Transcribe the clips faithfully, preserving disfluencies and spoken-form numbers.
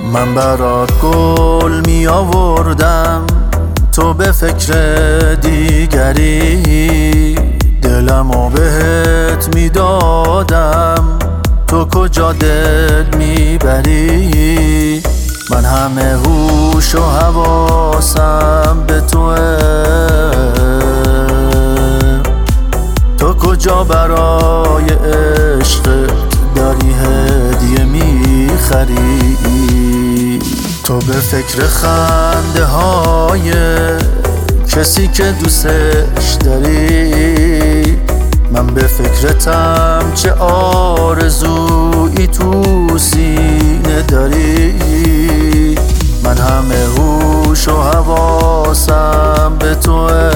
من برات گل می آوردم، تو به فکر دیگری. دلمو بهت می دادم، تو کجا دل می بری؟ من همه هوش و حواسم به توه، تو کجا برای عشقت داری هدیه می خری؟ تو به فکر خنده های کسی که دوستش داری، من به فکرتم چه آرزویی تو سینه داری. من همه هوش و حواسم به توه،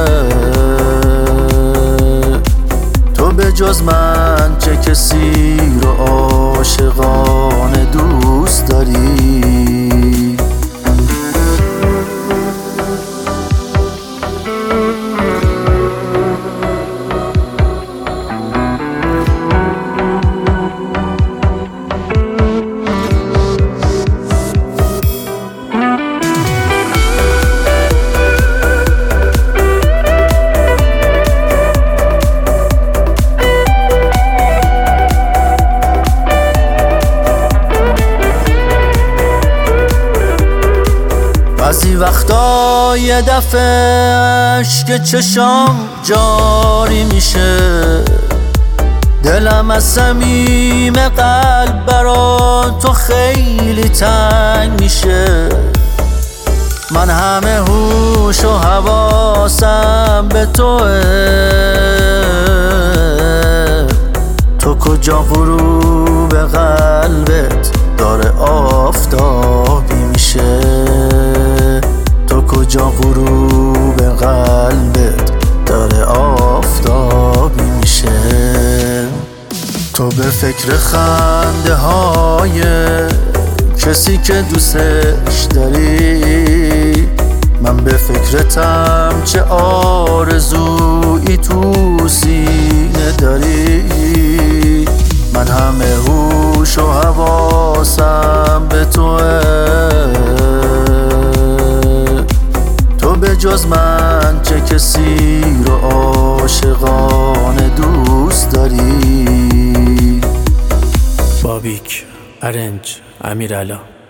تو به جز من چه کسی رو عاشقانه دوست داری؟ بعضی وقتا یه دفعه اشک چشام جاری میشه، دلم از صمیم قلب برا تو خیلی تنگ میشه. من همه هوش و حواسم به توه، تو کجا غروب قلبت داره آفتابی میشه؟ تو کجا غروب قلبت داره آفتابی میشه؟ تو به فکر خنده های کسی که دوستش داری، من به فکرتم چه آرزویی تو سینه داری. من همه هوش و حواسم به توه، تو به جز من چه کسی رو عاشقانه دوست داری؟ بابیک، ارنج، امیرعلا.